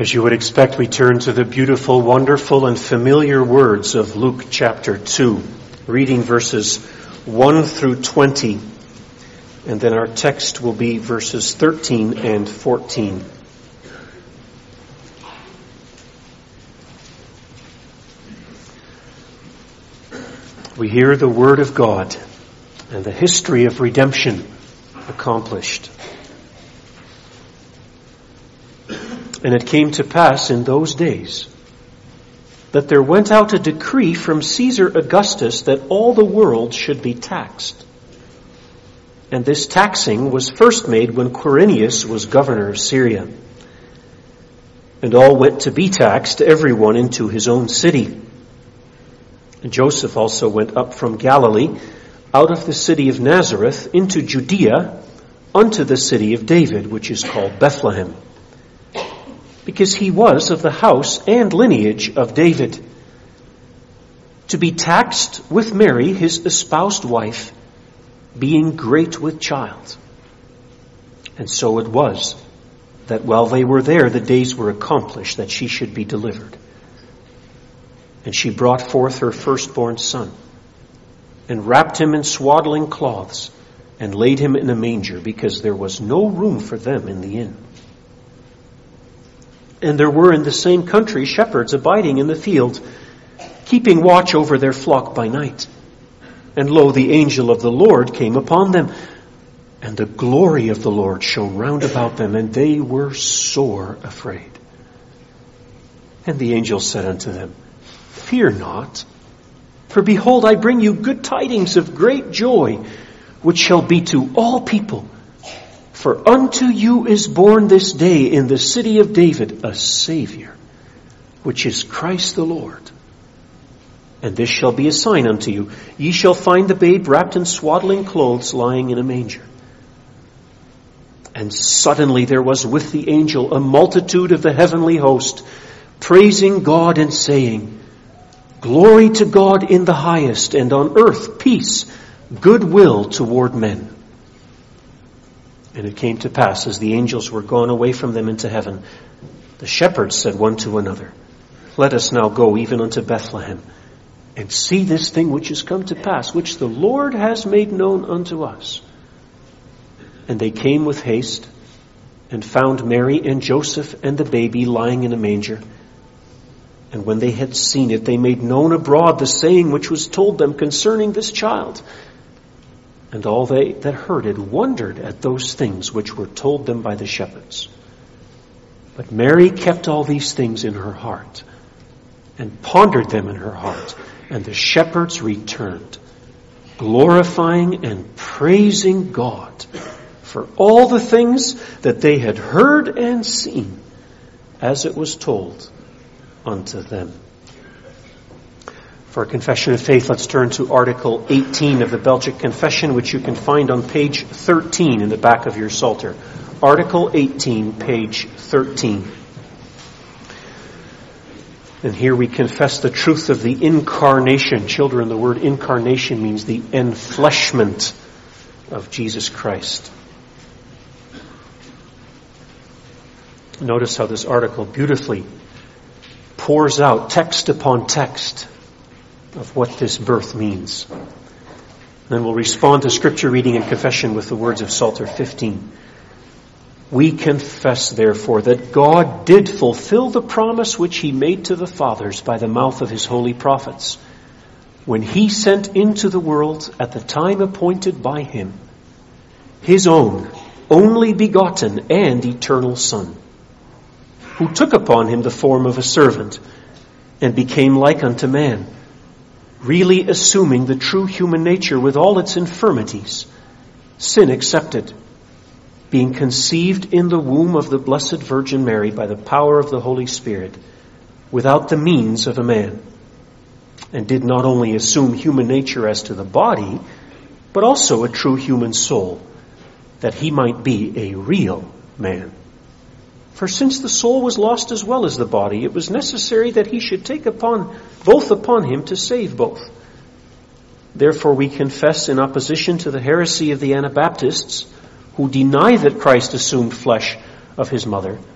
As you would expect, we turn to the beautiful, wonderful, and familiar words of Luke chapter 2, reading verses 1 through 20, and then our text will be verses 13 and 14. We hear the word of God and the history of redemption accomplished. And it came to pass in those days that there went out a decree from Caesar Augustus that all the world should be taxed. And this taxing was first made when Quirinius was governor of Syria. And all went to be taxed, everyone into his own city. And Joseph also went up from Galilee, out of the city of Nazareth, into Judea, unto the city of David, which is called Bethlehem, because he was of the house and lineage of David, to be taxed with Mary, his espoused wife, being great with child. And so it was, that while they were there, the days were accomplished that she should be delivered. And she brought forth her firstborn son, and wrapped him in swaddling cloths, and laid him in a manger, because there was no room for them in the inn. And there were in the same country shepherds abiding in the field, keeping watch over their flock by night. And lo, the angel of the Lord came upon them, and the glory of the Lord shone round about them, and they were sore afraid. And the angel said unto them, Fear not, for behold, I bring you good tidings of great joy, which shall be to all people. For unto you is born this day in the city of David a Savior, which is Christ the Lord. And this shall be a sign unto you. Ye shall find the babe wrapped in swaddling clothes, lying in a manger. And suddenly there was with the angel a multitude of the heavenly host, praising God and saying, Glory to God in the highest, and on earth peace, goodwill toward men. And it came to pass, as the angels were gone away from them into heaven, the shepherds said one to another, Let us now go even unto Bethlehem, and see this thing which is come to pass, which the Lord has made known unto us. And they came with haste, and found Mary and Joseph and the baby lying in a manger. And when they had seen it, they made known abroad the saying which was told them concerning this child. And all they that heard it wondered at those things which were told them by the shepherds. But Mary kept all these things in her heart, and pondered them in her heart. And the shepherds returned, glorifying and praising God for all the things that they had heard and seen, as it was told unto them. For a confession of faith, let's turn to Article 18 of the Belgic Confession, which you can find on page 13 in the back of your Psalter. Article 18, page 13. And here we confess the truth of the incarnation. Children, the word incarnation means the enfleshment of Jesus Christ. Notice how this article beautifully pours out text upon text of what this birth means. Then we'll respond to scripture reading and confession with the words of Psalter 15. We confess, therefore, that God did fulfill the promise which he made to the fathers by the mouth of his holy prophets, when he sent into the world at the time appointed by him his own only begotten and eternal Son, who took upon him the form of a servant and became like unto man, really assuming the true human nature with all its infirmities, sin excepted, being conceived in the womb of the Blessed Virgin Mary by the power of the Holy Spirit, without the means of a man, and did not only assume human nature as to the body, but also a true human soul, that he might be a real man. For since the soul was lost as well as the body, it was necessary that he should take both upon him to save both. Therefore we confess, in opposition to the heresy of the Anabaptists, who deny that Christ assumed flesh of his mother,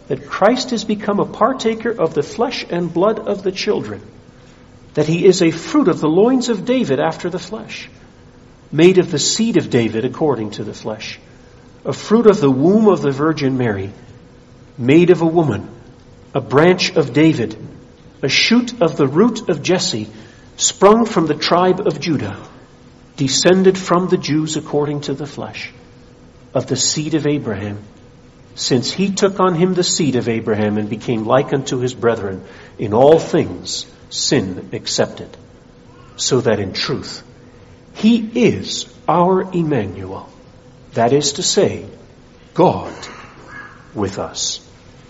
that Christ has become a partaker of the flesh and blood of the children, that he is a fruit of the loins of David after the flesh, made of the seed of David according to the flesh, a fruit of the womb of the Virgin Mary, made of a woman, a branch of David, a shoot of the root of Jesse, sprung from the tribe of Judah, descended from the Jews according to the flesh, of the seed of Abraham, since he took on him the seed of Abraham and became like unto his brethren, in all things sin excepted, so that in truth he is our Emmanuel, that is to say, God with us.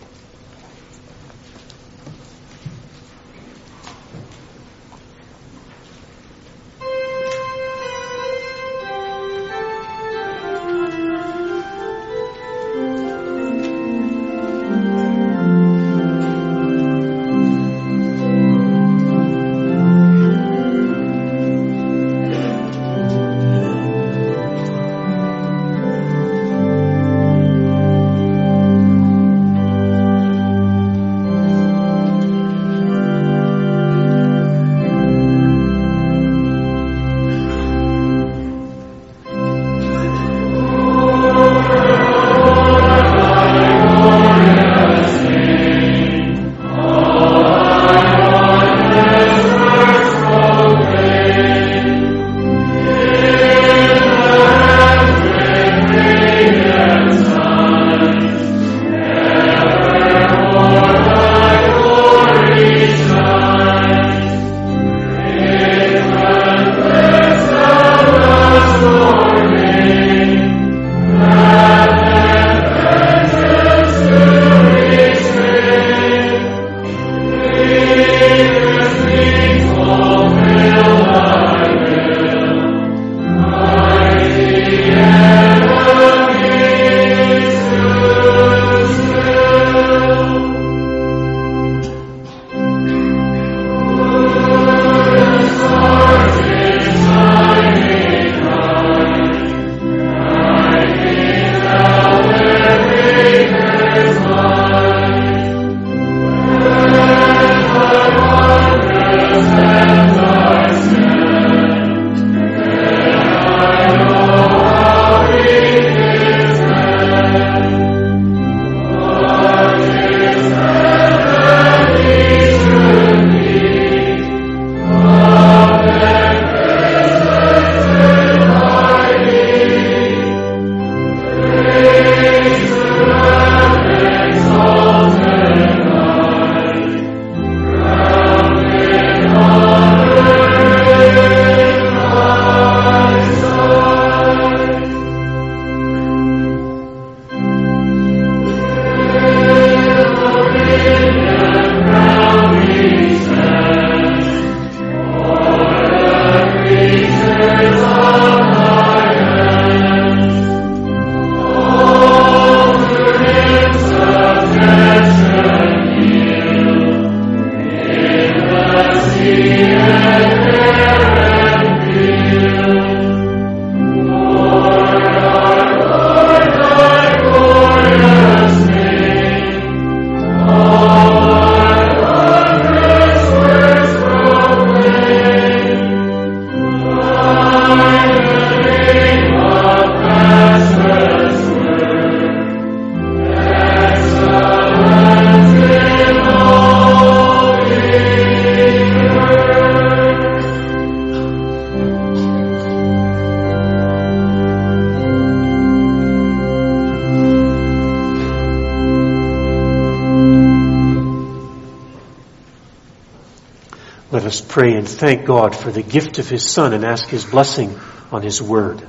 Let us pray and thank God for the gift of His Son and ask His blessing on His Word.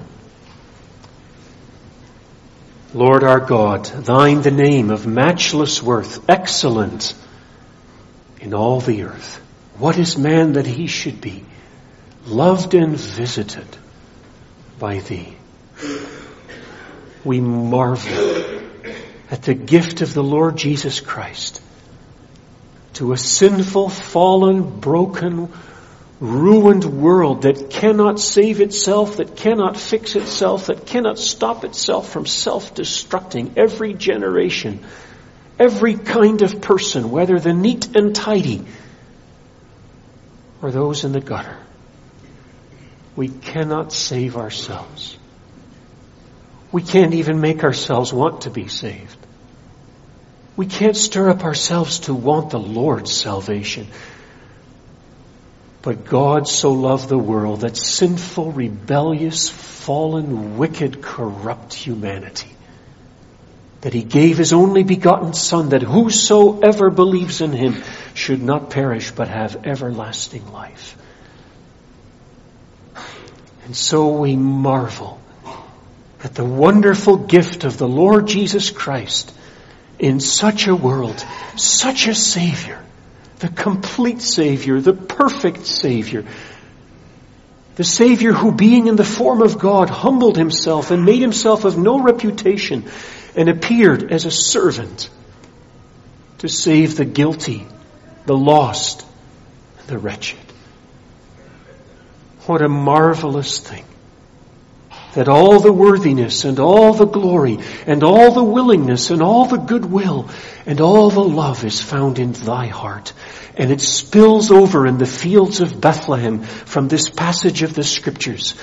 Lord our God, Thine the name of matchless worth, excellent in all the earth. What is man that he should be loved and visited by Thee? We marvel at the gift of the Lord Jesus Christ to a sinful, fallen, broken, ruined world that cannot save itself, that cannot fix itself, that cannot stop itself from self-destructing every generation, every kind of person, whether the neat and tidy or those in the gutter. We cannot save ourselves. We can't even make ourselves want to be saved. We can't stir up ourselves to want the Lord's salvation. But God so loved the world, that sinful, rebellious, fallen, wicked, corrupt humanity, that He gave His only begotten Son, that whosoever believes in Him should not perish but have everlasting life. And so we marvel at the wonderful gift of the Lord Jesus Christ in such a world, such a Savior, the complete Savior, the perfect Savior, the Savior who, being in the form of God, humbled Himself and made Himself of no reputation and appeared as a servant to save the guilty, the lost, and the wretched. What a marvelous thing that all the worthiness and all the glory and all the willingness and all the goodwill and all the love is found in thy heart. And it spills over in the fields of Bethlehem from this passage of the Scriptures.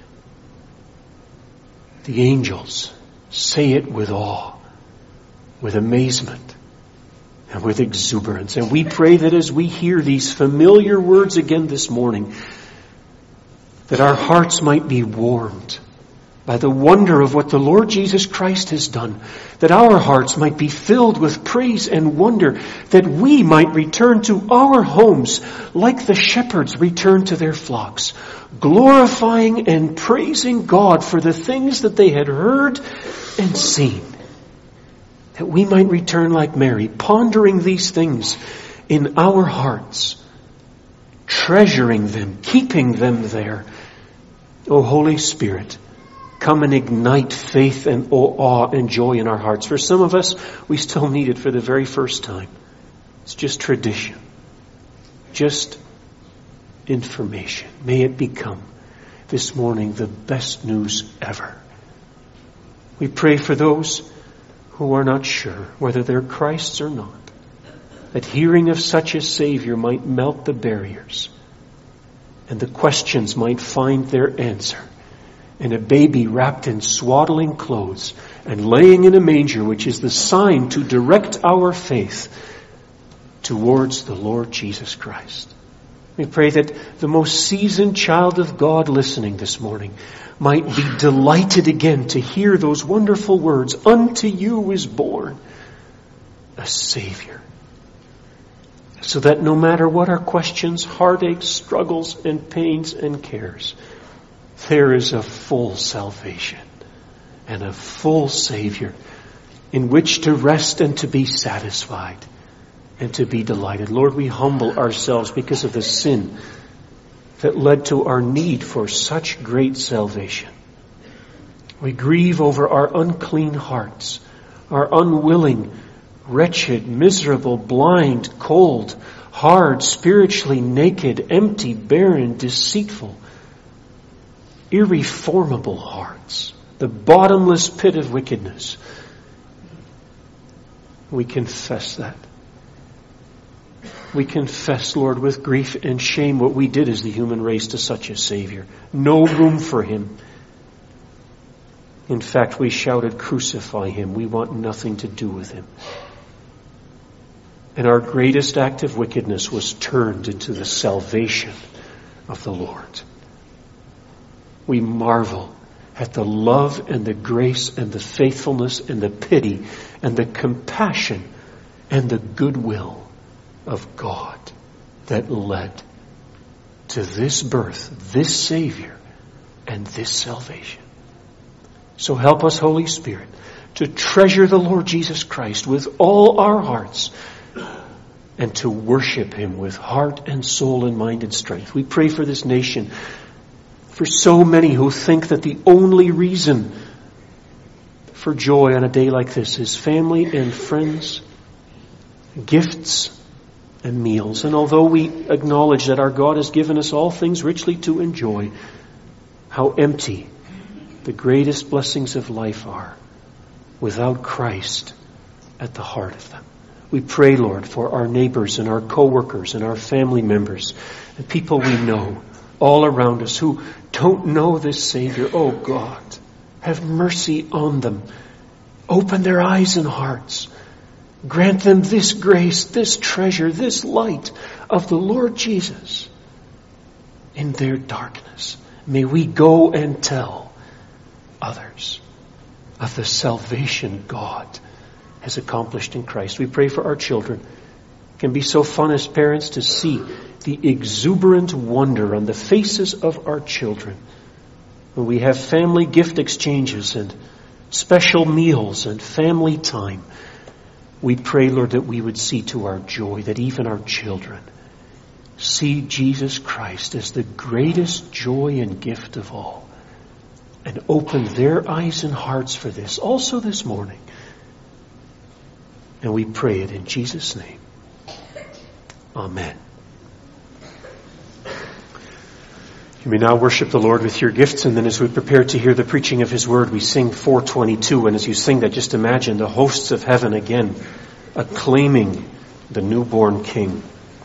The angels say it with awe, with amazement, and with exuberance. And we pray that as we hear these familiar words again this morning, that our hearts might be warmed by the wonder of what the Lord Jesus Christ has done, that our hearts might be filled with praise and wonder, that we might return to our homes like the shepherds return to their flocks, glorifying and praising God for the things that they had heard and seen. That we might return like Mary, pondering these things in our hearts, treasuring them, keeping them there. O Holy Spirit, come and ignite faith and awe and joy in our hearts. For some of us, we still need it for the very first time. It's just tradition. Just information. May it become this morning the best news ever. We pray for those who are not sure whether they're Christ's or not, that hearing of such a Savior might melt the barriers and the questions might find their answer. And a baby wrapped in swaddling clothes and laying in a manger, which is the sign to direct our faith towards the Lord Jesus Christ. We pray that the most seasoned child of God listening this morning might be delighted again to hear those wonderful words, "Unto you is born a Savior." So that no matter what our questions, heartaches, struggles, and pains and cares, there is a full salvation and a full Savior in which to rest and to be satisfied and to be delighted. Lord, we humble ourselves because of the sin that led to our need for such great salvation. We grieve over our unclean hearts, our unwilling, wretched, miserable, blind, cold, hard, spiritually naked, empty, barren, deceitful, irreformable hearts, the bottomless pit of wickedness. We confess that. We confess, Lord, with grief and shame what we did as the human race to such a Savior. No room for Him. In fact, we shouted, "Crucify Him. We want nothing to do with Him." And our greatest act of wickedness was turned into the salvation of the Lord. We marvel at the love and the grace and the faithfulness and the pity and the compassion and the goodwill of God that led to this birth, this Savior, and this salvation. So help us, Holy Spirit, to treasure the Lord Jesus Christ with all our hearts and to worship Him with heart and soul and mind and strength. We pray for this nation, for so many who think that the only reason for joy on a day like this is family and friends, gifts and meals. And although we acknowledge that our God has given us all things richly to enjoy, how empty the greatest blessings of life are without Christ at the heart of them. We pray, Lord, for our neighbors and our co-workers and our family members and people we know all around us who don't know this Savior. Oh God, have mercy on them. Open their eyes and hearts. Grant them this grace, this treasure, this light of the Lord Jesus in their darkness. May we go and tell others of the salvation God has accomplished in Christ. We pray for our children. It can be so fun as parents to see the exuberant wonder on the faces of our children when we have family gift exchanges and special meals and family time. We pray, Lord, that we would see to our joy that even our children see Jesus Christ as the greatest joy and gift of all, and open their eyes and hearts for this also this morning. And we pray it in Jesus' name. Amen. You may now worship the Lord with your gifts, and then as we prepare to hear the preaching of His Word, we sing 422. And as you sing that, just imagine the hosts of heaven again acclaiming the newborn King.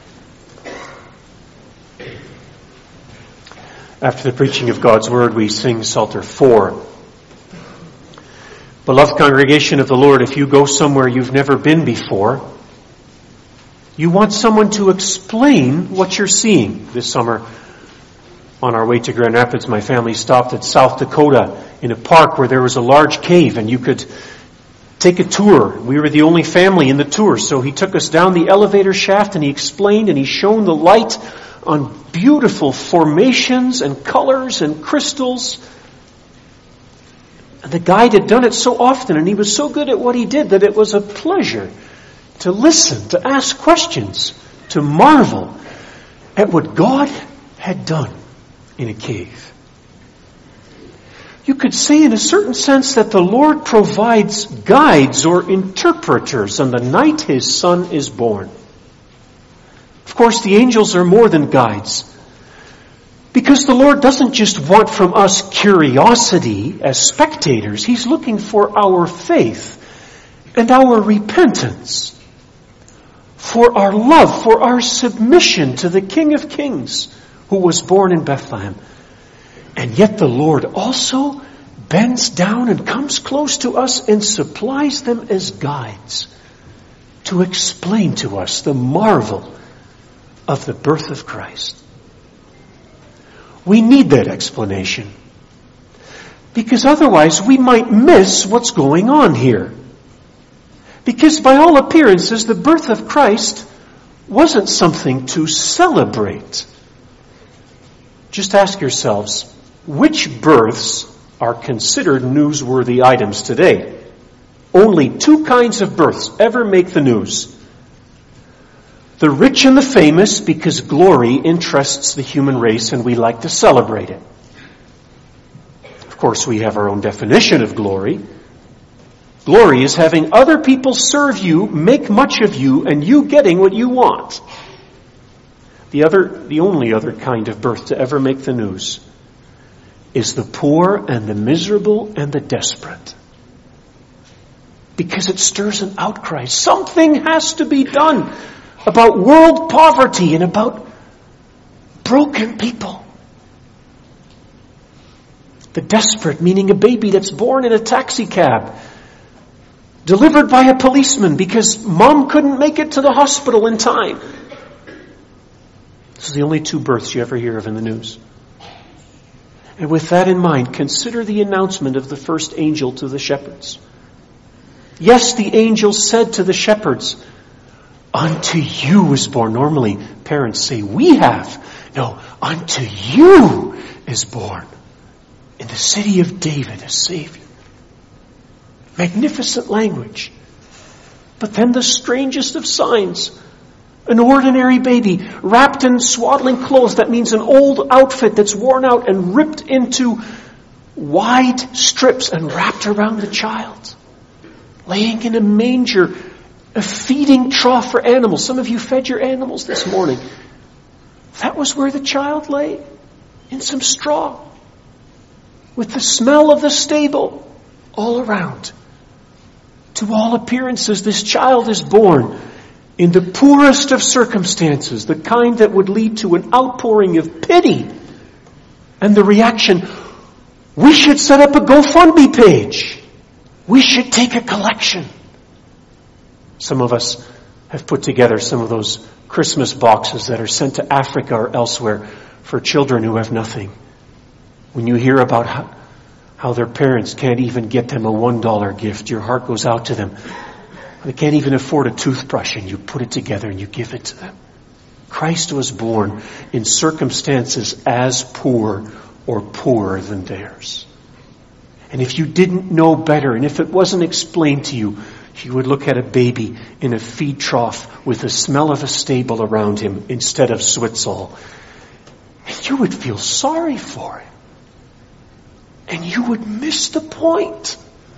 After the preaching of God's Word, we sing Psalter 4. Beloved congregation of the Lord, if you go somewhere you've never been before, you want someone to explain what you're seeing. This summer, on our way to Grand Rapids, my family stopped at South Dakota in a park where there was a large cave and you could take a tour. We were the only family in the tour, so he took us down the elevator shaft and he explained and he shone the light on beautiful formations and colors and crystals. And the guide had done it so often and he was so good at what he did that it was a pleasure to listen, to ask questions, to marvel at what God had done in a cave. You could say in a certain sense that the Lord provides guides or interpreters on the night His Son is born. Of course, the angels are more than guides, because the Lord doesn't just want from us curiosity as spectators. He's looking for our faith and our repentance, for our love, for our submission to the King of Kings who was born in Bethlehem. And yet the Lord also bends down and comes close to us and supplies them as guides to explain to us the marvel of the birth of Christ. We need that explanation, because otherwise we might miss what's going on here. Because by all appearances, the birth of Christ wasn't something to celebrate. Just ask yourselves, which births are considered newsworthy items today? Only two kinds of births ever make the news. The rich and the famous, because glory interests the human race and we like to celebrate it. Of course, we have our own definition of glory. Glory is having other people serve you, make much of you, and you getting what you want. The only other kind of birth to ever make the news is the poor and the miserable and the desperate. Because it stirs an outcry. Something has to be done about world poverty and about broken people. The desperate, meaning a baby that's born in a taxi cab, delivered by a policeman because mom couldn't make it to the hospital in time. This is the only two births you ever hear of in the news. And with that in mind, consider the announcement of the first angel to the shepherds. Yes, the angel said to the shepherds, "Unto you is born." Normally, parents say, "We have." No, "Unto you is born in the city of David a Savior." Magnificent language. But then the strangest of signs. An ordinary baby wrapped in swaddling clothes. That means an old outfit that's worn out and ripped into wide strips and wrapped around the child. Laying in a manger, a feeding trough for animals. Some of you fed your animals this morning. That was where the child lay, in some straw, with the smell of the stable all around. To all appearances, this child is born in the poorest of circumstances, the kind that would lead to an outpouring of pity, and the reaction, we should set up a GoFundMe page. We should take a collection. Some of us have put together some of those Christmas boxes that are sent to Africa or elsewhere for children who have nothing. When you hear about how their parents can't even get them a $1 gift, your heart goes out to them. They can't even afford a toothbrush, and you put it together and you give it to them. Christ was born in circumstances as poor or poorer than theirs. And if you didn't know better, and if it wasn't explained to you, you would look at a baby in a feed trough with the smell of a stable around him instead of Switzel, and you would feel sorry for him. And you would miss the point.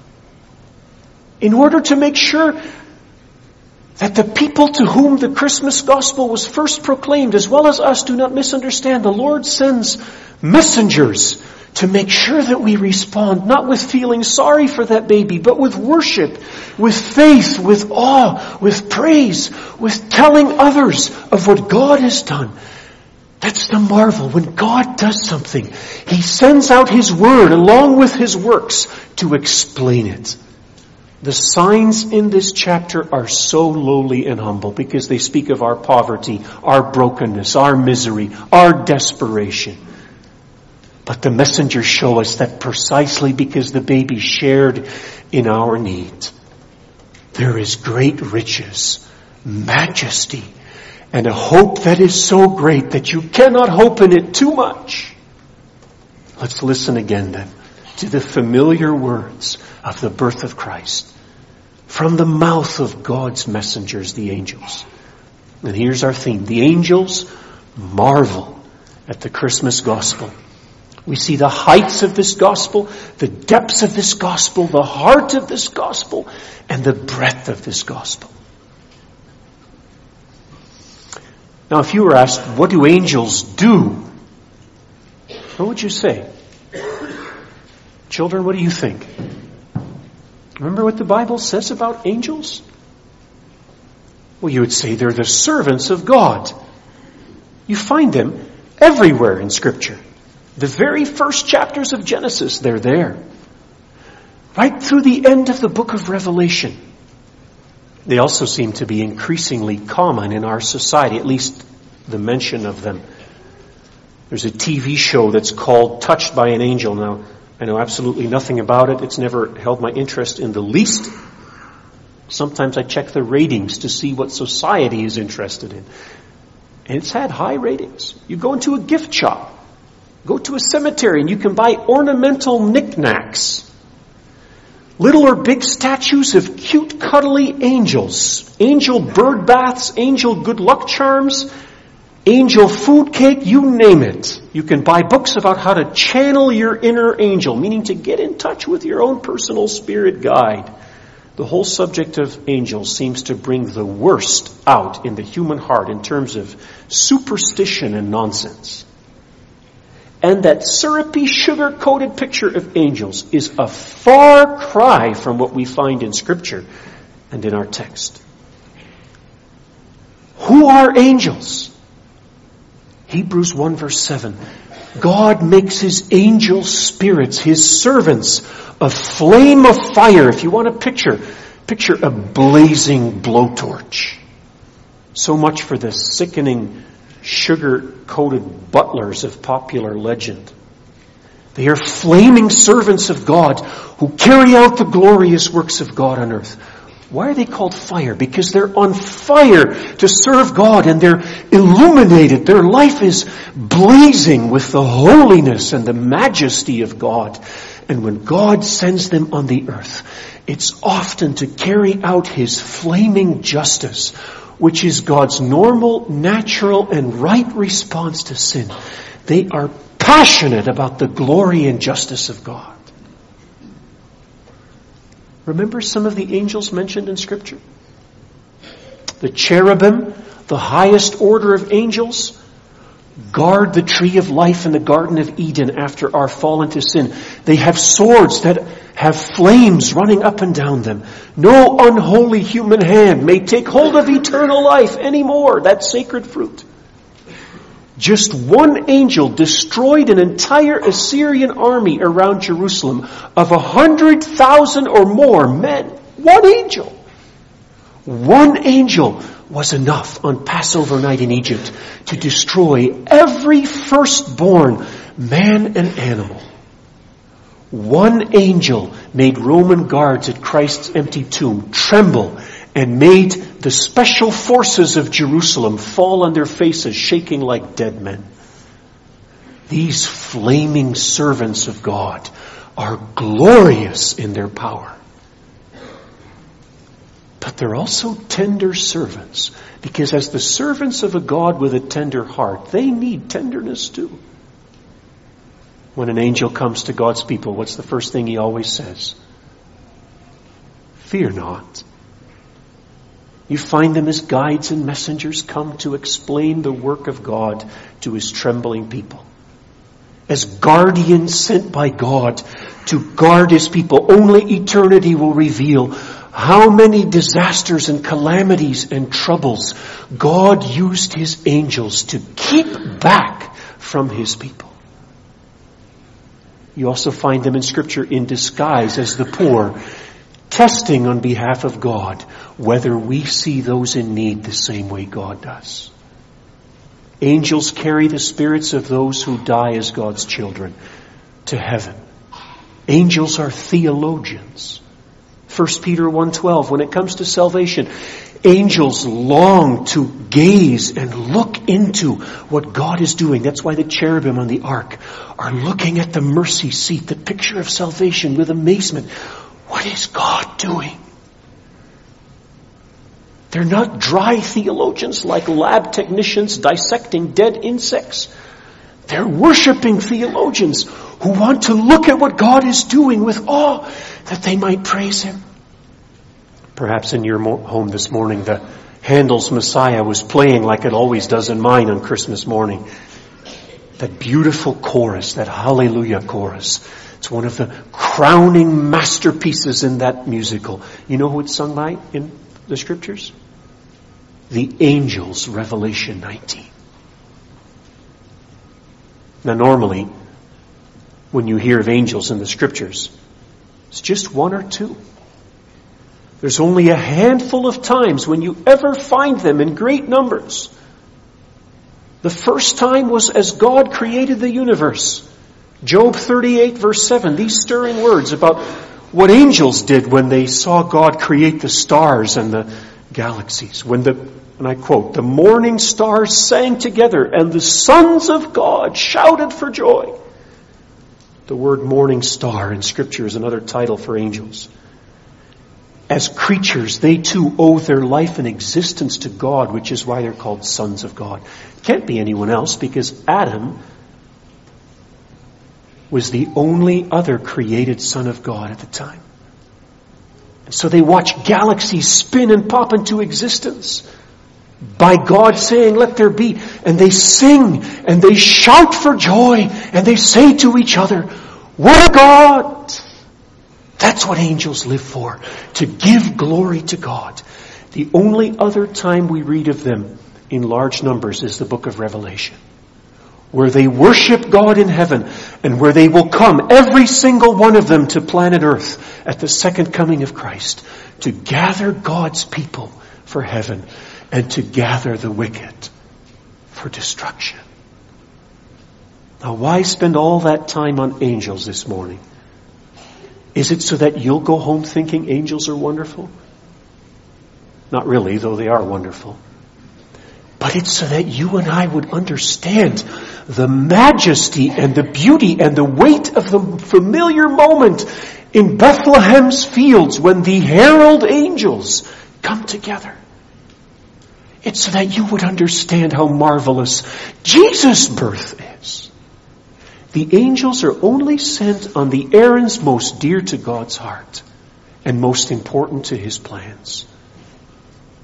In order to make sure that the people to whom the Christmas gospel was first proclaimed, as well as us, do not misunderstand, the Lord sends messengers to make sure that we respond, not with feeling sorry for that baby, but with worship, with faith, with awe, with praise, with telling others of what God has done. That's the marvel. When God does something, He sends out His word along with His works to explain it. The signs in this chapter are so lowly and humble because they speak of our poverty, our brokenness, our misery, our desperation. But the messengers show us that precisely because the baby shared in our need, there is great riches, majesty, and a hope that is so great that you cannot hope in it too much. Let's listen again then to the familiar words of the birth of Christ from the mouth of God's messengers, the angels. And here's our theme. The angels marvel at the Christmas gospel. We see the heights of this gospel, the depths of this gospel, the heart of this gospel, and the breadth of this gospel. Now, if you were asked, what do angels do? What would you say? Children, what do you think? Remember what the Bible says about angels? Well, you would say they're the servants of God. You find them everywhere in Scripture. The very first chapters of Genesis, they're there. Right through the end of the book of Revelation. They also seem to be increasingly common in our society, at least the mention of them. There's a TV show that's called Touched by an Angel. Now, I know absolutely nothing about it. It's never held my interest in the least. Sometimes I check the ratings to see what society is interested in. And it's had high ratings. You go into a gift shop, go to a cemetery, and you can buy ornamental knickknacks. Little or big statues of cute, cuddly angels. Angel bird baths, angel good luck charms, angel food cake, you name it. You can buy books about how to channel your inner angel, meaning to get in touch with your own personal spirit guide. The whole subject of angels seems to bring the worst out in the human heart in terms of superstition and nonsense. And that syrupy, sugar-coated picture of angels is a far cry from what we find in Scripture and in our text. Who are angels? Hebrews 1 verse 7. God makes His angel spirits, His servants, a flame of fire. If you want a picture a blazing blowtorch. So much for the sickening sugar-coated butlers of popular legend. They are flaming servants of God who carry out the glorious works of God on earth. Why are they called fire? Because they're on fire to serve God, and they're illuminated. Their life is blazing with the holiness and the majesty of God. And when God sends them on the earth, it's often to carry out His flaming justice, which is God's normal, natural, and right response to sin. They are passionate about the glory and justice of God. Remember some of the angels mentioned in Scripture? The cherubim, the highest order of angels, guard the tree of life in the Garden of Eden after our fall into sin. They have swords that have flames running up and down them. No unholy human hand may take hold of eternal life anymore, that sacred fruit. Just one angel destroyed an entire Assyrian army around Jerusalem of 100,000 or more men. One angel. One angel was enough on Passover night in Egypt to destroy every firstborn man and animal. One angel made Roman guards at Christ's empty tomb tremble and made the special forces of Jerusalem fall on their faces, shaking like dead men. These flaming servants of God are glorious in their power. But they're also tender servants, because as the servants of a God with a tender heart, they need tenderness too. When an angel comes to God's people, what's the first thing he always says? Fear not. You find them as guides and messengers come to explain the work of God to his trembling people. As guardians sent by God to guard his people. Only eternity will reveal how many disasters and calamities and troubles God used his angels to keep back from his people. You also find them in Scripture in disguise as the poor, testing on behalf of God whether we see those in need the same way God does. Angels carry the spirits of those who die as God's children to heaven. Angels are theologians. 1 Peter 1:12, when it comes to salvation, angels long to gaze and look into what God is doing. That's why the cherubim on the ark are looking at the mercy seat, the picture of salvation, with amazement. What is God doing? They're not dry theologians like lab technicians dissecting dead insects. They're worshiping theologians who want to look at what God is doing with awe that they might praise him. Perhaps in your home this morning, the Handel's Messiah was playing like it always does in mine on Christmas morning. That beautiful chorus, that Hallelujah chorus. It's one of the crowning masterpieces in that musical. You know who it's sung by in the Scriptures? The angels, Revelation 19. Now normally, when you hear of angels in the Scriptures, it's just one or two. There's only a handful of times when you ever find them in great numbers. The first time was as God created the universe. Job 38 verse 7, these stirring words about what angels did when they saw God create the stars and the galaxies. And I quote, the morning stars sang together and the sons of God shouted for joy. The word morning star in Scripture is another title for angels. As creatures, they too owe their life and existence to God, which is why they're called sons of God. It can't be anyone else because Adam was the only other created son of God at the time. And so they watch galaxies spin and pop into existence by God saying, let there be. And they sing and they shout for joy and they say to each other, what a God! That's what angels live for, to give glory to God. The only other time we read of them in large numbers is the book of Revelation, where they worship God in heaven and where they will come, every single one of them, to planet Earth at the second coming of Christ to gather God's people for heaven and to gather the wicked for destruction. Now, why spend all that time on angels this morning? Is it so that you'll go home thinking angels are wonderful? Not really, though they are wonderful. But it's so that you and I would understand the majesty and the beauty and the weight of the familiar moment in Bethlehem's fields when the herald angels come together. It's so that you would understand how marvelous Jesus' birth is. The angels are only sent on the errands most dear to God's heart and most important to his plans.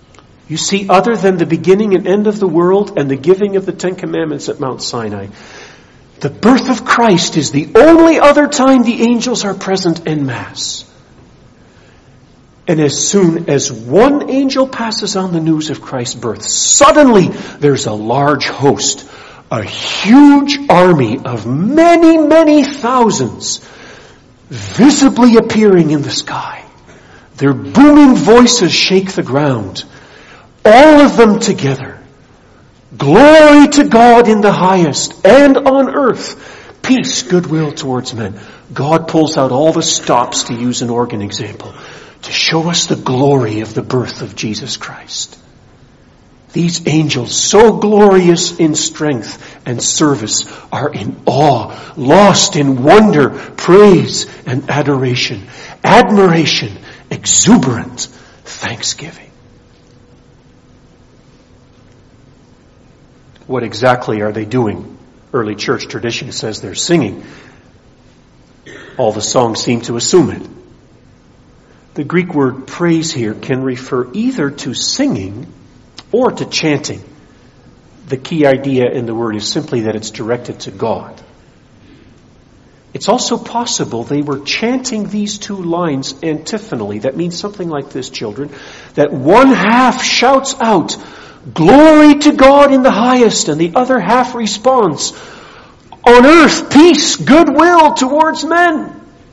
You see, other than the beginning and end of the world and the giving of the Ten Commandments at Mount Sinai, the birth of Christ is the only other time the angels are present en masse. And as soon as one angel passes on the news of Christ's birth, suddenly there's a large host, a huge army of many, many thousands visibly appearing in the sky. Their booming voices shake the ground. All of them together. Glory to God in the highest, and on earth, peace, goodwill towards men. God pulls out all the stops, to use an organ example, to show us the glory of the birth of Jesus Christ. These angels, so glorious in strength and service, are in awe, lost in wonder, praise, and adoration, admiration, exuberant thanksgiving. What exactly are they doing? Early church tradition says they're singing. All the songs seem to assume it. The Greek word praise here can refer either to singing or to chanting. The key idea in the word is simply that it's directed to God. It's also possible they were chanting these two lines antiphonally. That means something like this, children, that one half shouts out, "Glory to God in the highest," and the other half responds, "On earth, peace, goodwill towards men."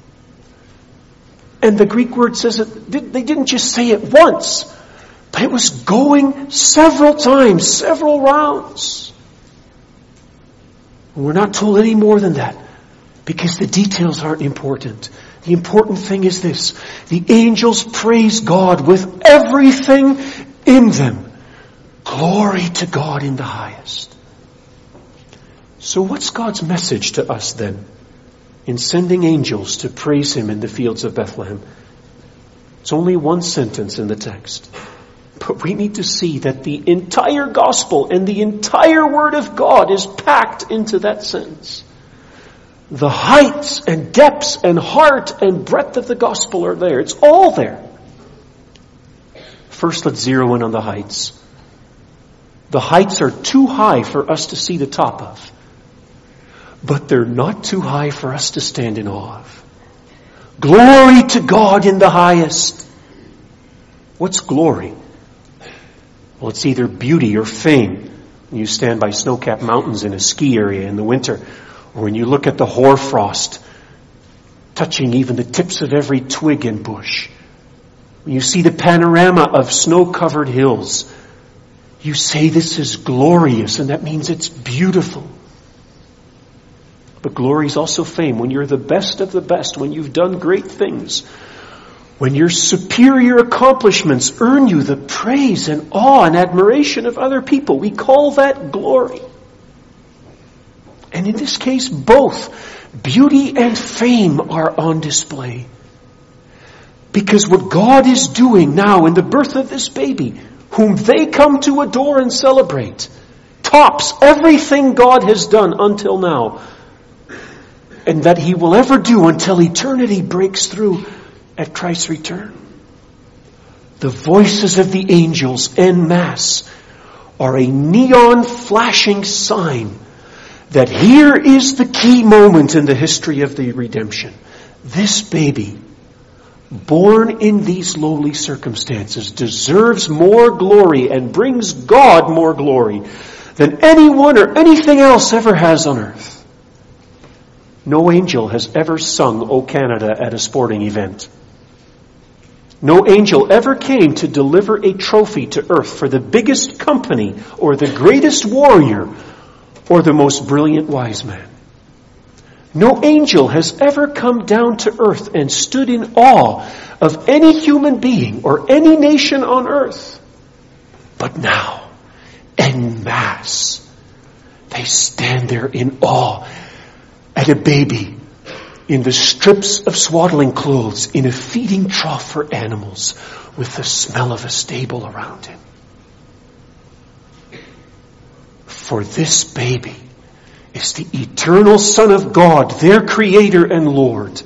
And the Greek word says that they didn't just say it once, but it was going several times, several rounds. We're not told any more than that, because the details aren't important. The important thing is this: the angels praise God with everything in them. Glory to God in the highest. So what's God's message to us then in sending angels to praise Him in the fields of Bethlehem? It's only one sentence in the text. But we need to see that the entire gospel and the entire Word of God is packed into that sentence. The heights and depths and heart and breadth of the gospel are there. It's all there. First, let's zero in on the heights. The heights are too high for us to see the top of, but they're not too high for us to stand in awe of. Glory to God in the highest. What's glory? Well, it's either beauty or fame. When you stand by snow-capped mountains in a ski area in the winter, or when you look at the hoarfrost touching even the tips of every twig and bush. When you see the panorama of snow-covered hills, you say this is glorious, and that means it's beautiful. But glory is also fame. When you're the best of the best, when you've done great things, when your superior accomplishments earn you the praise and awe and admiration of other people, we call that glory. And in this case, both beauty and fame are on display. Because what God is doing now in the birth of this baby, whom they come to adore and celebrate, tops everything God has done until now, and that He will ever do until eternity breaks through at Christ's return. The voices of the angels en masse are a neon flashing sign that here is the key moment in the history of the redemption. This baby, born in these lowly circumstances, deserves more glory and brings God more glory than anyone or anything else ever has on earth. No angel has ever sung "O Canada" at a sporting event. No angel ever came to deliver a trophy to earth for the biggest company or the greatest warrior or the most brilliant wise man. No angel has ever come down to earth and stood in awe of any human being or any nation on earth. But now, en masse, they stand there in awe at a baby in the strips of swaddling clothes in a feeding trough for animals with the smell of a stable around him. For this baby is the eternal Son of God, their Creator and Lord,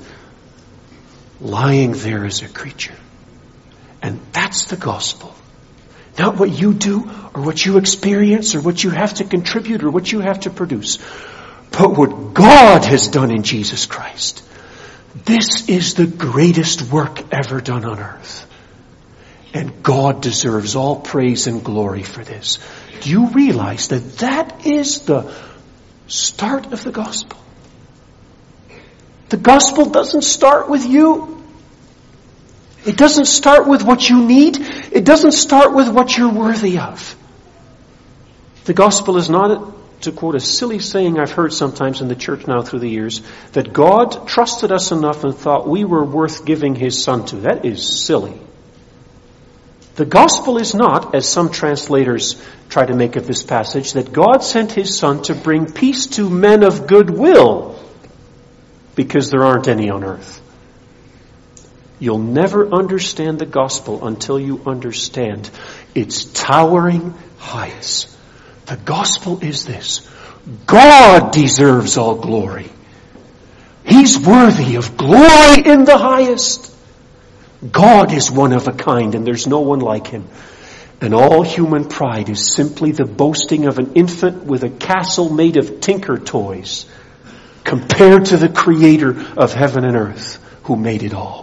lying there as a creature. And that's the gospel. Not what you do or what you experience or what you have to contribute or what you have to produce, but what God has done in Jesus Christ. This is the greatest work ever done on earth. And God deserves all praise and glory for this. Do you realize that that is the start of the gospel? The gospel doesn't start with you. It doesn't start with what you need. It doesn't start with what you're worthy of. The gospel is not, to quote a silly saying I've heard sometimes in the church now through the years, that God trusted us enough and thought we were worth giving His Son to. That is silly. The gospel is not, as some translators try to make of this passage, that God sent His Son to bring peace to men of good will, because there aren't any on earth. You'll never understand the gospel until you understand its towering heights. The gospel is this: God deserves all glory. He's worthy of glory in the highest. God is one of a kind, and there's no one like Him. And all human pride is simply the boasting of an infant with a castle made of tinker toys, compared to the Creator of heaven and earth, who made it all.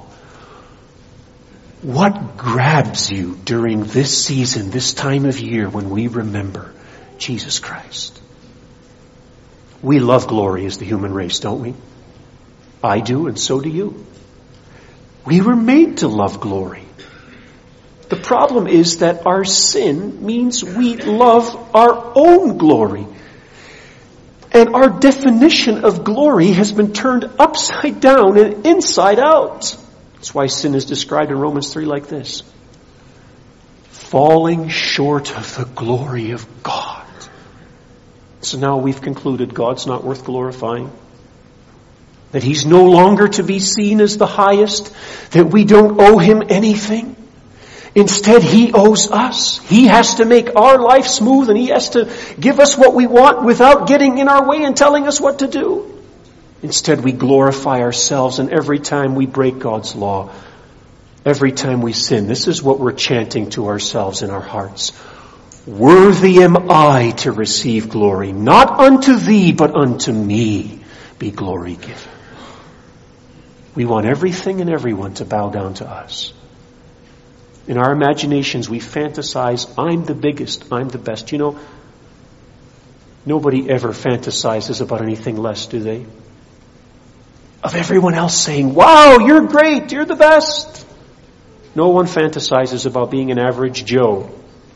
What grabs you during this season, this time of year, when we remember Jesus Christ? We love glory as the human race, don't we? I do, and so do you. We were made to love glory. The problem is that our sin means we love our own glory. And our definition of glory has been turned upside down and inside out. That's why sin is described in Romans 3 like this: falling short of the glory of God. So now we've concluded God's not worth glorifying, that He's no longer to be seen as the highest, that we don't owe Him anything. Instead, He owes us. He has to make our life smooth, and He has to give us what we want without getting in our way and telling us what to do. Instead, we glorify ourselves, and every time we break God's law, every time we sin, this is what we're chanting to ourselves in our hearts: worthy am I to receive glory, not unto Thee, but unto Me be glory given. We want everything and everyone to bow down to us. In our imaginations, we fantasize, I'm the biggest, I'm the best. You know, nobody ever fantasizes about anything less, do they? Of everyone else saying, wow, you're great, you're the best. No one fantasizes about being an average Joe.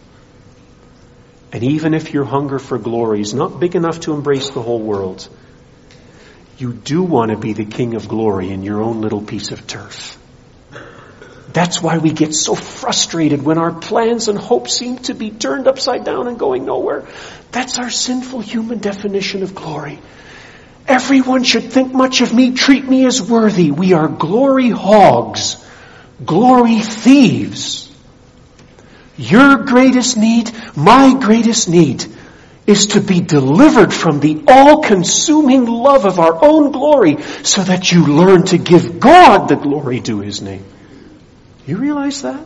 And even if your hunger for glory is not big enough to embrace the whole world, you do want to be the King of glory in your own little piece of turf. That's why we get so frustrated when our plans and hopes seem to be turned upside down and going nowhere. That's our sinful human definition of glory. Everyone should think much of me, treat me as worthy. We are glory hogs, glory thieves. Your greatest need, my greatest need, is to be delivered from the all-consuming love of our own glory, so that you learn to give God the glory due His name. You realize that?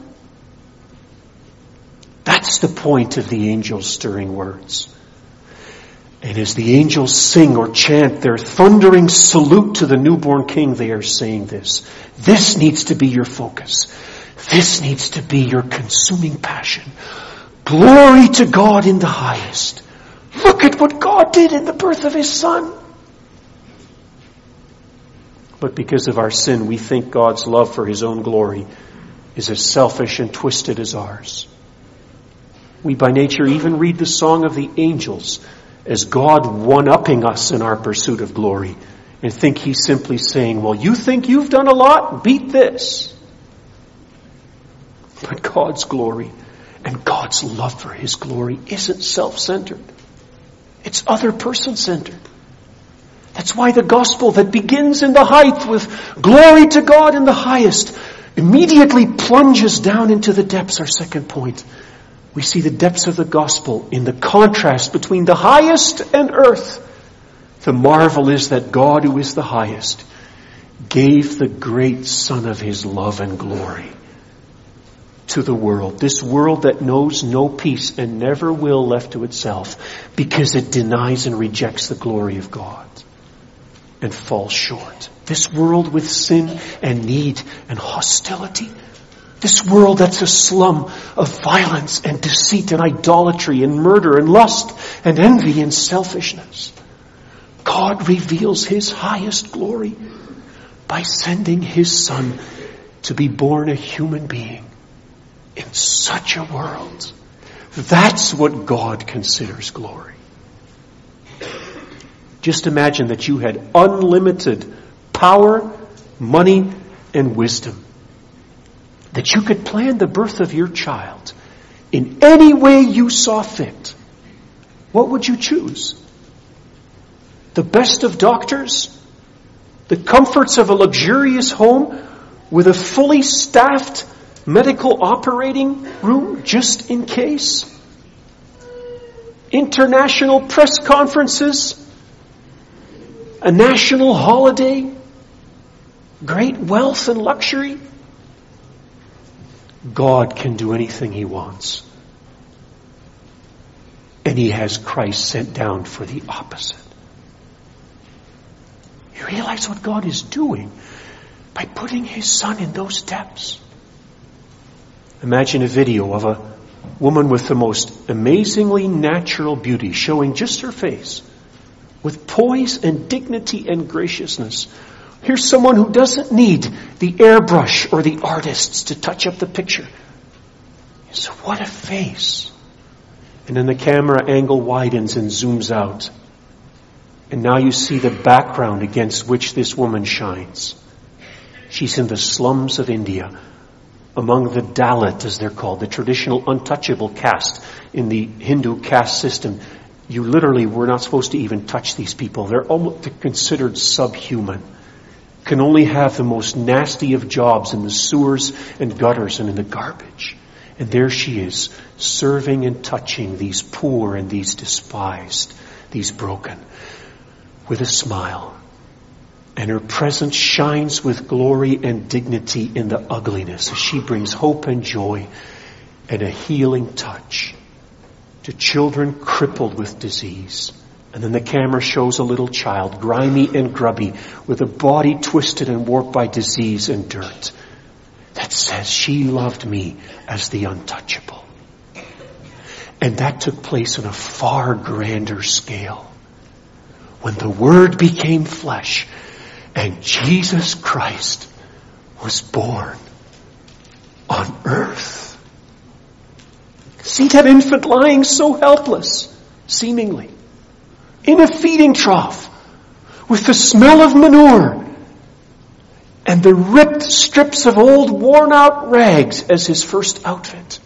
That's the point of the angels' stirring words. And as the angels sing or chant their thundering salute to the newborn King, they are saying this: this needs to be your focus. This needs to be your consuming passion. Glory to God in the highest. Look at what God did in the birth of His Son. But because of our sin, we think God's love for His own glory is as selfish and twisted as ours. We by nature even read the song of the angels as God one-upping us in our pursuit of glory, and think He's simply saying, well, you think you've done a lot? Beat this. But God's glory and God's love for His glory isn't self-centered. It's other person-centered. That's why the gospel that begins in the height with glory to God in the highest immediately plunges down into the depths. Our second point. We see the depths of the gospel in the contrast between the highest and earth. The marvel is that God, who is the highest, gave the great Son of His love and glory to the world. This world that knows no peace and never will left to itself because it denies and rejects the glory of God and falls short. This world with sin and need and hostility. This world that's a slum of violence and deceit and idolatry and murder and lust and envy and selfishness. God reveals His highest glory by sending His Son to be born a human being in such a world. That's what God considers glory. Just imagine that you had unlimited power, money, and wisdom. That you could plan the birth of your child in any way you saw fit. What would you choose? The best of doctors? The comforts of a luxurious home with a fully staffed medical operating room just in case? International press conferences? A national holiday? Great wealth and luxury? God can do anything He wants. And He has Christ sent down for the opposite. You realize what God is doing by putting His Son in those depths? Imagine a video of a woman with the most amazingly natural beauty, showing just her face, with poise and dignity and graciousness. Here's someone who doesn't need the airbrush or the artists to touch up the picture. So what a face. And then the camera angle widens and zooms out. And now you see the background against which this woman shines. She's in the slums of India, among the Dalit, as they're called, the traditional untouchable caste in the Hindu caste system. You literally were not supposed to even touch these people. They're almost considered subhuman. Can only have the most nasty of jobs in the sewers and gutters and in the garbage. And there she is, serving and touching these poor and these despised, these broken, with a smile. And her presence shines with glory and dignity in the ugliness as she brings hope and joy and a healing touch to children crippled with disease. And then the camera shows a little child, grimy and grubby, with a body twisted and warped by disease and dirt, that says, "She loved me as the untouchable." And that took place on a far grander scale when the Word became flesh and Jesus Christ was born on earth. See that infant lying so helpless, seemingly, in a feeding trough, with the smell of manure and the ripped strips of old worn-out rags as his first outfit.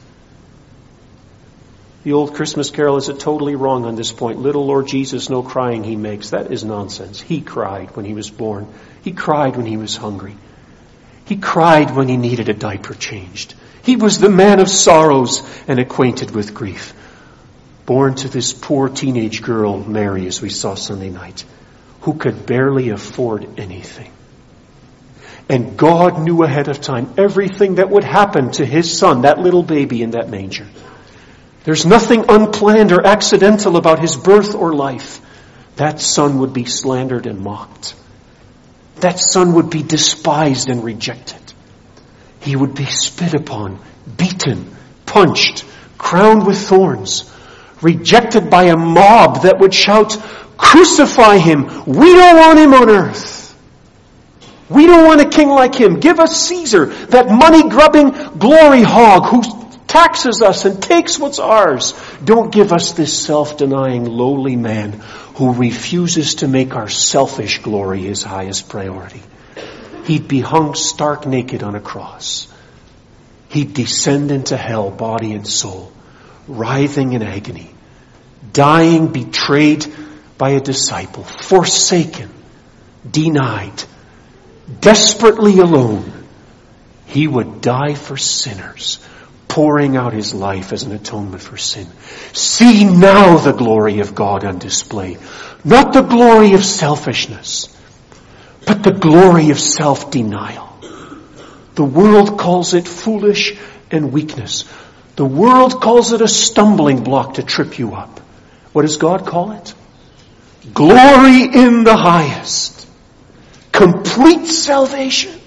The old Christmas carol is totally wrong on this point. Little Lord Jesus, no crying He makes. That is nonsense. He cried when He was born. He cried when He was hungry. He cried when He needed a diaper changed. He was the man of sorrows and acquainted with grief. Born to this poor teenage girl, Mary, as we saw Sunday night, who could barely afford anything. And God knew ahead of time everything that would happen to His Son, that little baby in that manger. There's nothing unplanned or accidental about His birth or life. That Son would be slandered and mocked. That Son would be despised and rejected. He would be spit upon, beaten, punched, crowned with thorns, rejected by a mob that would shout, "Crucify Him! We don't want Him on earth. We don't want a king like Him. Give us Caesar, that money-grubbing glory hog who taxes us and takes what's ours. Don't give us this self-denying, lowly man who refuses to make our selfish glory His highest priority." He'd be hung stark naked on a cross. He'd descend into hell, body and soul, writhing in agony, dying, betrayed by a disciple, forsaken, denied, desperately alone. He would die for sinners, pouring out His life as an atonement for sin. See now the glory of God on display. Not the glory of selfishness, but the glory of self-denial. The world calls it foolish and weakness. The world calls it a stumbling block to trip you up. What does God call it? Glory in the highest. Complete salvation.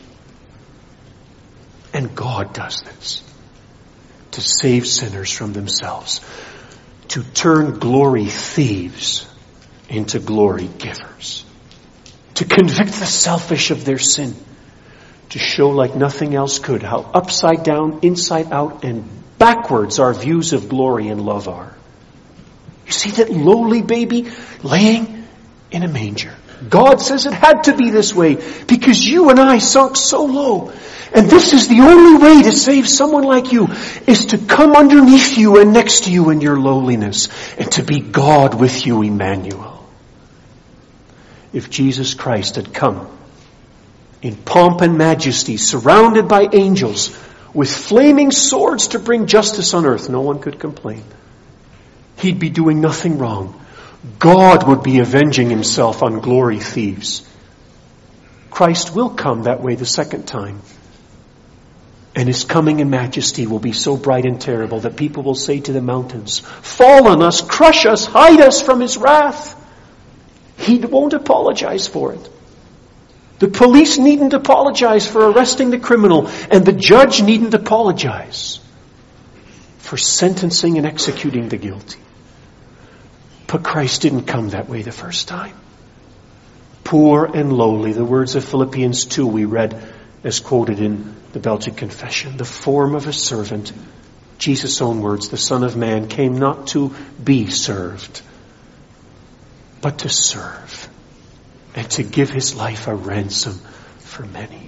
And God does this to save sinners from themselves, to turn glory thieves into glory givers, to convict the selfish of their sin, to show like nothing else could how upside down, inside out, and backwards our views of glory and love are. You see that lowly baby laying in a manger. God says it had to be this way because you and I sunk so low. And this is the only way to save someone like you, is to come underneath you and next to you in your lowliness and to be God with you, Emmanuel. If Jesus Christ had come in pomp and majesty, surrounded by angels, with flaming swords to bring justice on earth, no one could complain. He'd be doing nothing wrong. God would be avenging himself on glory thieves. Christ will come that way the second time. And his coming in majesty will be so bright and terrible that people will say to the mountains, fall on us, crush us, hide us from his wrath. He won't apologize for it. The police needn't apologize for arresting the criminal, and the judge needn't apologize for sentencing and executing the guilty. But Christ didn't come that way the first time. Poor and lowly, the words of Philippians 2 we read as quoted in the Belgic Confession. The form of a servant, Jesus' own words, the Son of Man came not to be served, but to serve and to give his life a ransom for many.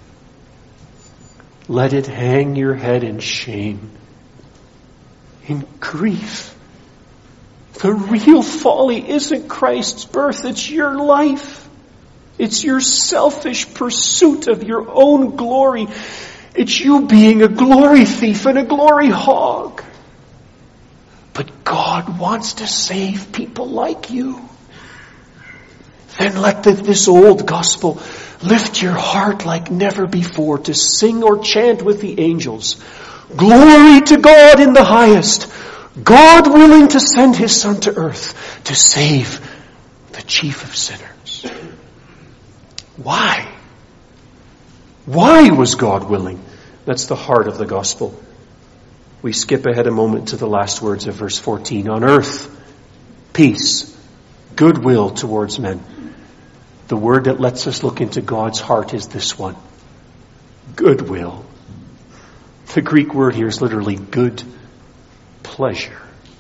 Let it hang your head in shame, in grief. The real folly isn't Christ's birth, it's your life. It's your selfish pursuit of your own glory. It's you being a glory thief and a glory hog. But God wants to save people like you. Then let this old gospel lift your heart like never before to sing or chant with the angels. Glory to God in the highest. God willing to send his Son to earth to save the chief of sinners. Why? Why was God willing? That's the heart of the gospel. We skip ahead a moment to the last words of verse 14. On earth, peace, goodwill towards men. The word that lets us look into God's heart is this one. Goodwill. The Greek word here is literally good pleasure.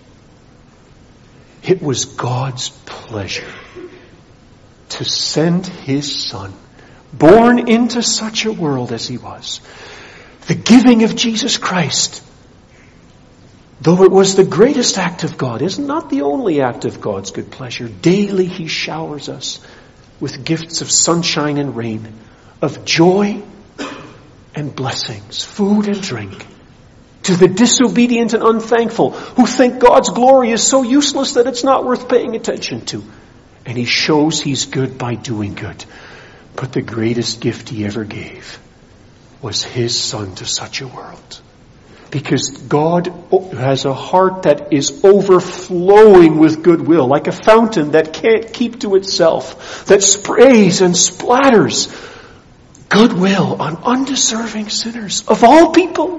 It was God's pleasure to send his Son, born into such a world as he was. The giving of Jesus Christ, though it was the greatest act of God, is not the only act of God's good pleasure. Daily he showers us with gifts of sunshine and rain, of joy and blessings, food and drink. To the disobedient and unthankful who think God's glory is so useless that it's not worth paying attention to. And he shows he's good by doing good. But the greatest gift he ever gave was his Son to such a world. Because God has a heart that is overflowing with goodwill, like a fountain that can't keep to itself, that sprays and splatters goodwill on undeserving sinners of all people.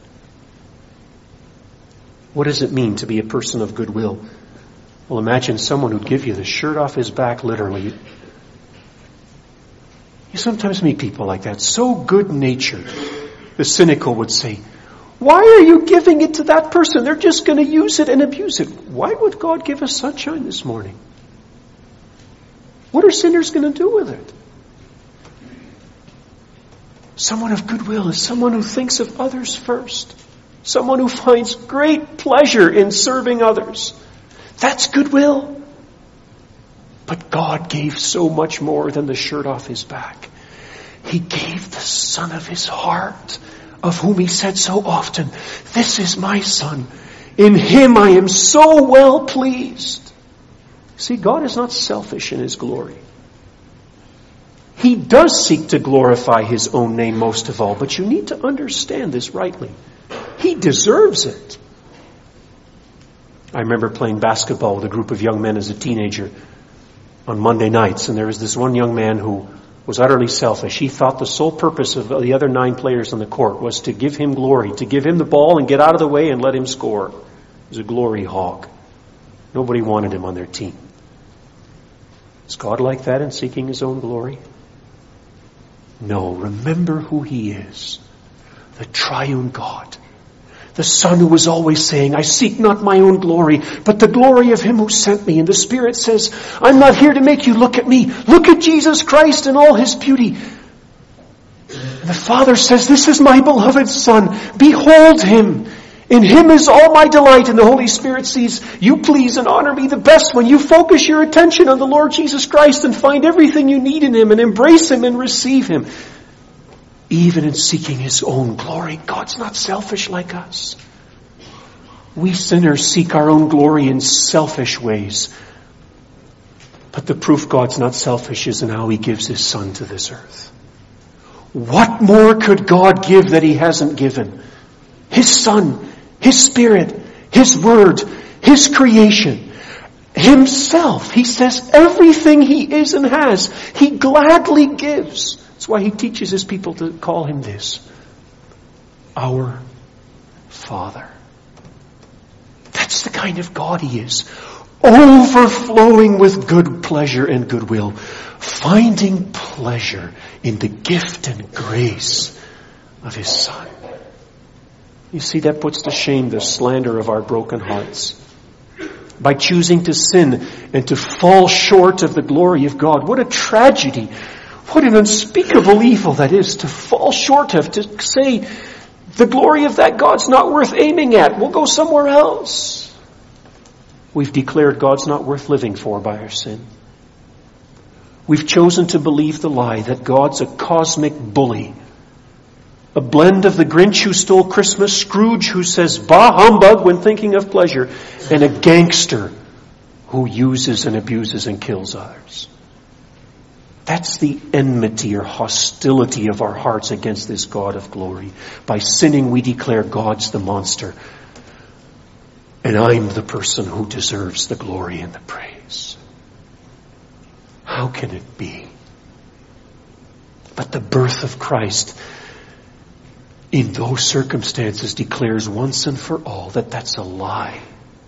What does it mean to be a person of goodwill? Well, imagine someone who'd give you the shirt off his back, literally. You sometimes meet people like that, so good-natured. The cynical would say, why are you giving it to that person? They're just going to use it and abuse it. Why would God give us sunshine this morning? What are sinners going to do with it? Someone of goodwill is someone who thinks of others first. Someone who finds great pleasure in serving others. That's goodwill. But God gave so much more than the shirt off his back. He gave the Son of his heart, of whom he said so often, this is my Son. In him I am so well pleased. See, God is not selfish in his glory. He does seek to glorify his own name most of all, but you need to understand this rightly. He deserves it. I remember playing basketball with a group of young men as a teenager on Monday nights, and there was this one young man who was utterly selfish. He thought the sole purpose of the other 9 players on the court was to give him glory, to give him the ball and get out of the way and let him score. He was a glory hog. Nobody wanted him on their team. Is God like that in seeking His own glory? No, remember who He is. The triune God. The Son who was always saying, I seek not my own glory, but the glory of Him who sent me. And the Spirit says, I'm not here to make you look at me. Look at Jesus Christ in all His beauty. And the Father says, this is my beloved Son. Behold Him. In Him is all my delight. And the Holy Spirit sees, you please and honor me the best when you focus your attention on the Lord Jesus Christ and find everything you need in Him and embrace Him and receive Him. Even in seeking His own glory, God's not selfish like us. We sinners seek our own glory in selfish ways. But the proof God's not selfish is in how He gives His Son to this earth. What more could God give that He hasn't given? His Son, His Spirit, His Word, His creation, Himself. He says everything He is and has, He gladly gives. That's why He teaches His people to call Him this, our Father. That's the kind of God He is. Overflowing with good pleasure and goodwill. Finding pleasure in the gift and grace of His Son. You see, that puts to shame the slander of our broken hearts. By choosing to sin and to fall short of the glory of God. What a tragedy. What an unspeakable evil that is to fall short of, to say the glory of that God's not worth aiming at. We'll go somewhere else. We've declared God's not worth living for by our sin. We've chosen to believe the lie that God's a cosmic bully. A blend of the Grinch who stole Christmas, Scrooge who says bah humbug when thinking of pleasure, and a gangster who uses and abuses and kills others. That's the enmity or hostility of our hearts against this God of glory. By sinning, we declare God's the monster. And I'm the person who deserves the glory and the praise. How can it be? But the birth of Christ in those circumstances declares once and for all that that's a lie.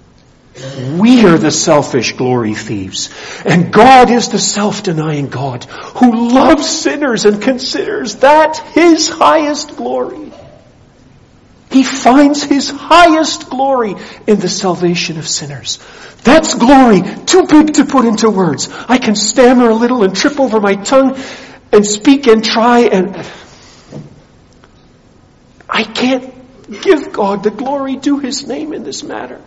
We are the selfish glory thieves. And God is the self-denying God who loves sinners and considers that His highest glory. He finds His highest glory in the salvation of sinners. That's glory too big to put into words. I can stammer a little and trip over my tongue and speak and try, and I can't give God the glory due His name in this matter.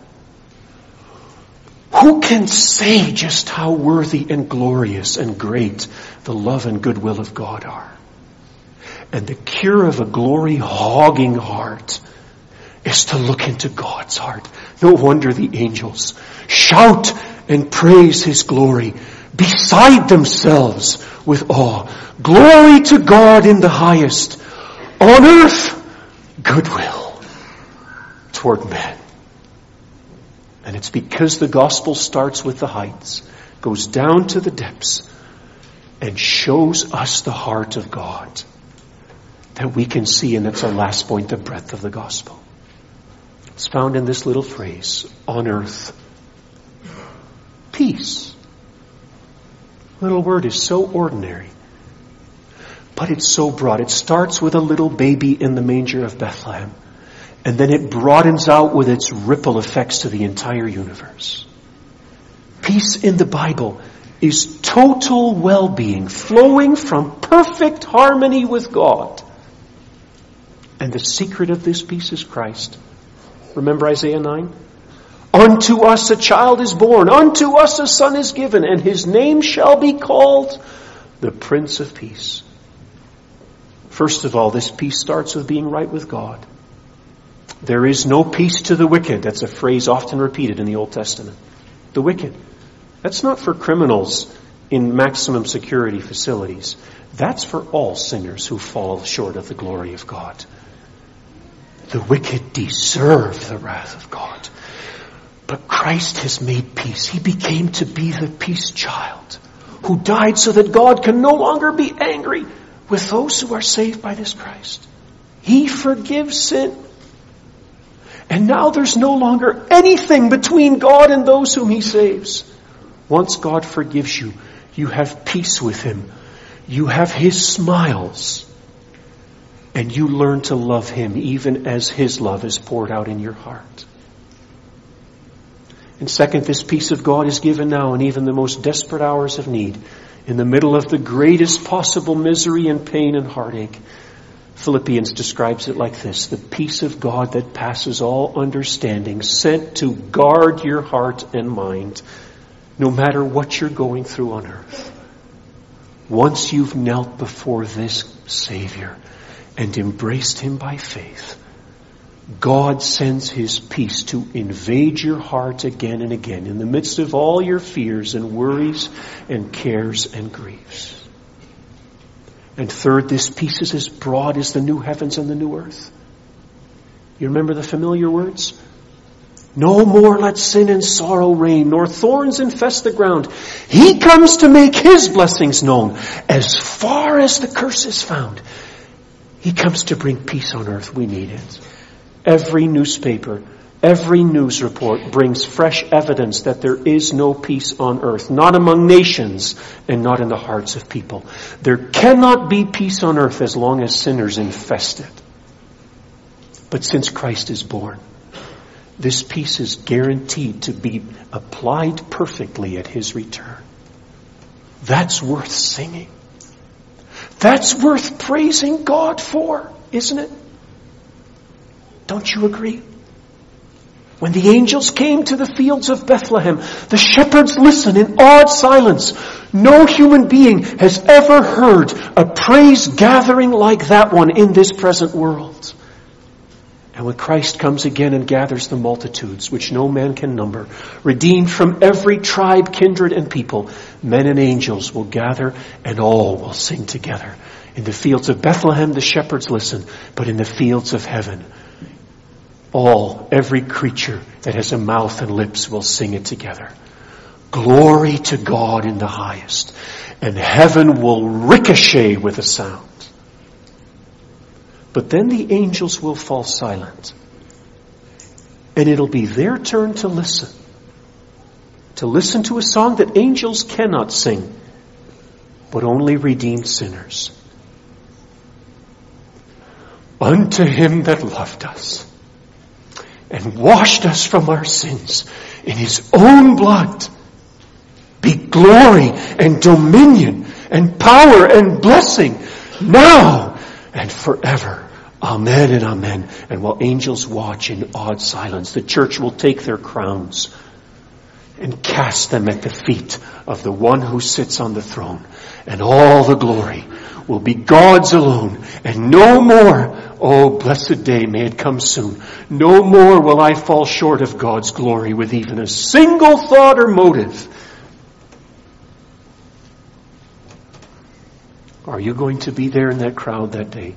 Who can say just how worthy and glorious and great the love and goodwill of God are? And the cure of a glory-hogging heart is to look into God's heart. No wonder the angels shout and praise His glory beside themselves with awe. Glory to God in the highest. On earth, goodwill toward men. And it's because the gospel starts with the heights, goes down to the depths, and shows us the heart of God that we can see, and that's our last point, the breadth of the gospel. It's found in this little phrase, on earth, peace. The little word is so ordinary, but it's so broad. It starts with a little baby in the manger of Bethlehem. And then it broadens out with its ripple effects to the entire universe. Peace in the Bible is total well-being, flowing from perfect harmony with God. And the secret of this peace is Christ. Remember Isaiah 9? Unto us a child is born, unto us a son is given, and His name shall be called the Prince of Peace. First of all, this peace starts with being right with God. There is no peace to the wicked. That's a phrase often repeated in the Old Testament. The wicked. That's not for criminals in maximum security facilities. That's for all sinners who fall short of the glory of God. The wicked deserve the wrath of God. But Christ has made peace. He became to be the peace child who died so that God can no longer be angry with those who are saved by this Christ. He forgives sin. And now there's no longer anything between God and those whom He saves. Once God forgives you, you have peace with Him. You have His smiles. And you learn to love Him even as His love is poured out in your heart. And second, this peace of God is given now in even the most desperate hours of need, in the middle of the greatest possible misery and pain and heartache. Philippians describes it like this: the peace of God that passes all understanding, sent to guard your heart and mind, no matter what you're going through on earth. Once you've knelt before this Savior and embraced Him by faith, God sends His peace to invade your heart again and again in the midst of all your fears and worries and cares and griefs. And third, this peace is as broad as the new heavens and the new earth. You remember the familiar words? No more let sin and sorrow reign, nor thorns infest the ground. He comes to make His blessings known as far as the curse is found. He comes to bring peace on earth. We need it. Every newspaper, every news report brings fresh evidence that there is no peace on earth, not among nations and not in the hearts of people. There cannot be peace on earth as long as sinners infest it. But since Christ is born, this peace is guaranteed to be applied perfectly at His return. That's worth singing. That's worth praising God for, isn't it? Don't you agree? When the angels came to the fields of Bethlehem, the shepherds listened in awed silence. No human being has ever heard a praise gathering like that one in this present world. And when Christ comes again and gathers the multitudes, which no man can number, redeemed from every tribe, kindred, and people, men and angels will gather and all will sing together. In the fields of Bethlehem, the shepherds listen, but in the fields of heaven, every creature that has a mouth and lips will sing it together. Glory to God in the highest, and heaven will ricochet with a sound. But then the angels will fall silent, and it'll be their turn to listen to a song that angels cannot sing, but only redeemed sinners. Unto Him that loved us and washed us from our sins in His own blood be glory and dominion and power and blessing now and forever. Amen and amen. And while angels watch in awed silence, the church will take their crowns and cast them at the feet of the one who sits on the throne. And all the glory will be God's alone, and no more, oh blessed day, may it come soon, no more will I fall short of God's glory with even a single thought or motive. Are you going to be there in that crowd that day?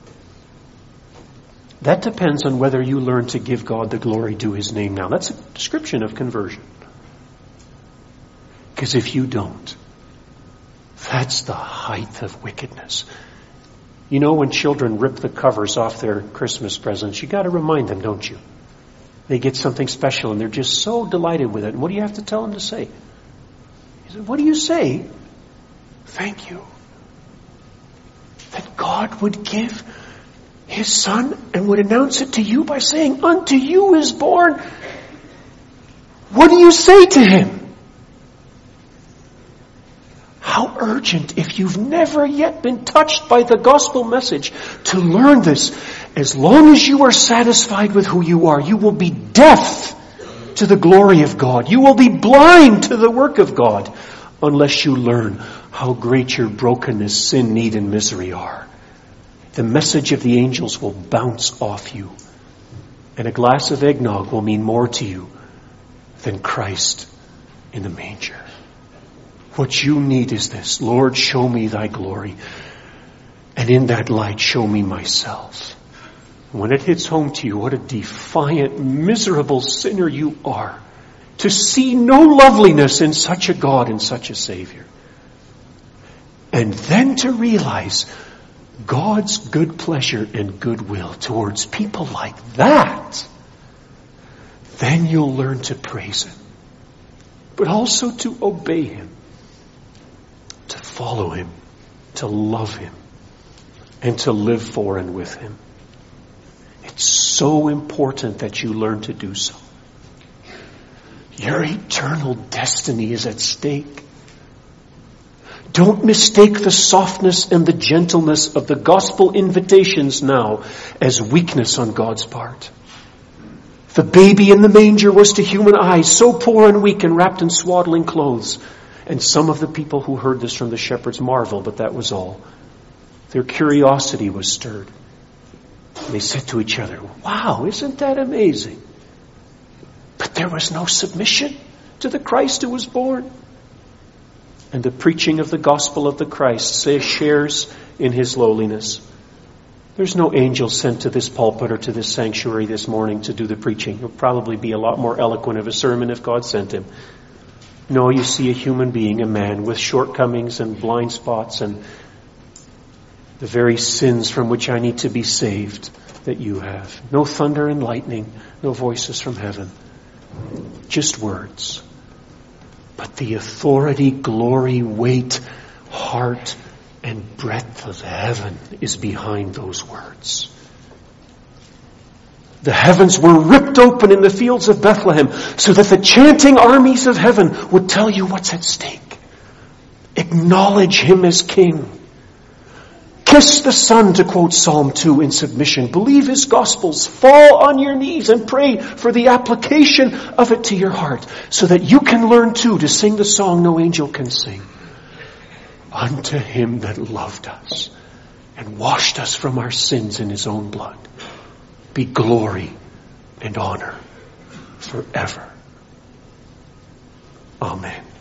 That depends on whether you learn to give God the glory due His name now. That's a description of conversion. Because if you don't, that's the height of wickedness. You know, when children rip the covers off their Christmas presents, you got to remind them, don't you? They get something special and they're just so delighted with it. And what do you have to tell them to say? He said, what do you say? Thank you. That God would give His Son and would announce it to you by saying, unto you is born. What do you say to Him? How urgent, if you've never yet been touched by the gospel message, to learn this. As long as you are satisfied with who you are, you will be deaf to the glory of God. You will be blind to the work of God unless you learn how great your brokenness, sin, need, and misery are. The message of the angels will bounce off you, and a glass of eggnog will mean more to you than Christ in the manger. What you need is this: Lord, show me thy glory, and in that light show me myself. When it hits home to you, what a defiant, miserable sinner you are to see no loveliness in such a God and such a Savior. And then to realize God's good pleasure and goodwill towards people like that, then you'll learn to praise Him, but also to obey Him, to follow Him, to love Him, and to live for and with Him. It's so important that you learn to do so. Your eternal destiny is at stake. Don't mistake the softness and the gentleness of the gospel invitations now as weakness on God's part. The baby in the manger was to human eyes so poor and weak and wrapped in swaddling clothes. And some of the people who heard this from the shepherds marveled, but that was all. Their curiosity was stirred. They said to each other, "Wow, isn't that amazing?" But there was no submission to the Christ who was born. And the preaching of the gospel of the Christ shares in His lowliness. There's no angel sent to this pulpit or to this sanctuary this morning to do the preaching. He'll probably be a lot more eloquent of a sermon if God sent him. No, you see a human being, a man with shortcomings and blind spots and the very sins from which I need to be saved that you have. No thunder and lightning, no voices from heaven. Just words. But the authority, glory, weight, heart, and breadth of heaven is behind those words. The heavens were ripped open in the fields of Bethlehem so that the chanting armies of heaven would tell you what's at stake. Acknowledge Him as King. Kiss the Son, to quote Psalm 2 in submission. Believe His Gospels. Fall on your knees and pray for the application of it to your heart so that you can learn too to sing the song no angel can sing. Unto Him that loved us and washed us from our sins in His own blood be glory and honor forever. Amen.